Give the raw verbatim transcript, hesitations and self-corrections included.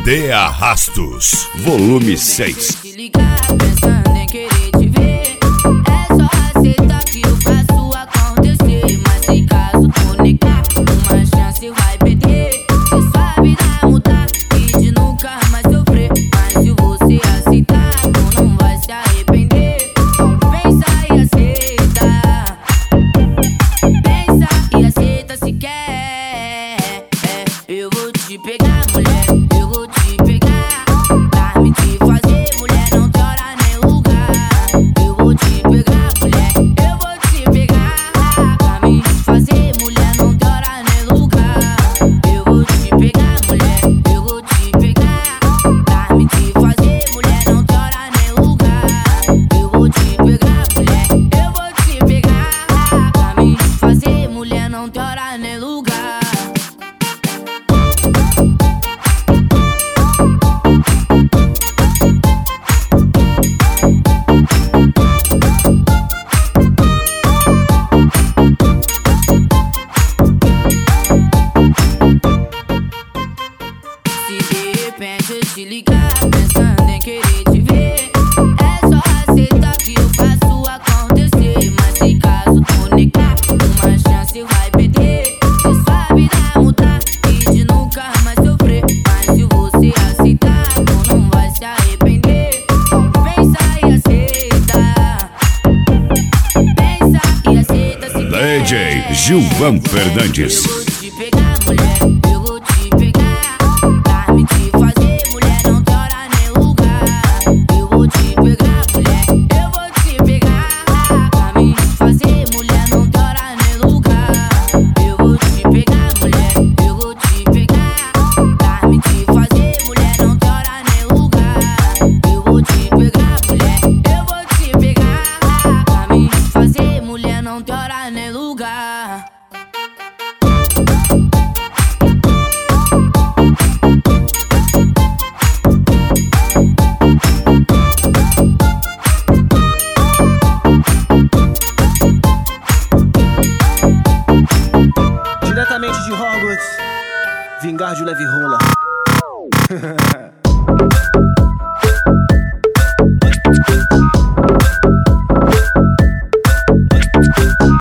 De Arrastos, volume seis. Te ligar pensando em querer te ver. É só aceitar que eu faço acontecer. Mas se caso tu negar, uma chance vai perder. Se sua vida mudar e de nunca mais sofrer. Mas se você aceitar, tu não vai se arrepender. Então pensa e aceita. Pensa e aceita se quer. É, eu vou te pegar, mulher. Eu vou te pegar. Pra me te fazer, mulher, não tem hora nem lugar. Eu vou te pegar, mulher. Eu vou te pegar. Pra me te fazer, mulher, não tem hora nem lugar. Eu vou te pegar, mulher. Eu vou te pegar. Pra me te fazer, mulher, não tem hora nem lugar. Eu vou te pegar, mulher. Eu vou te pegar. Pra me te fazer, mulher, não tem hora nem lugar. Se de repente eu te ligar pensando em querer te ver, é só aceitar que eu faço acontecer. Mas se caso tu negar, uma chance vai perder. Se sua vida mudar e de nunca mais sofrer. Mas se você aceitar, tu não vai se arrepender. Então pensa e aceita. Pensa e aceita se D J Gilvan Fernandes. eu vou te pegar, mulher. Eu vou te pegar. Pra me te fazer, mulher, não tem hora nem lugar. Eu vou te pegar, mulher. Eu vou te pegar. Pra me te fazer, mulher, não tem hora nem lugar. Eu vou te pegar, mulher. Eu vou te pegar. Pra me te fazer, mulher, não tem hora nem lugar. Eu vou te pegar, mulher. Eu vou te pegar. Pra me te fazer, mulher, não tem hora nem lugar. Diretamente de Hogwarts, Vingardio Leve Rola.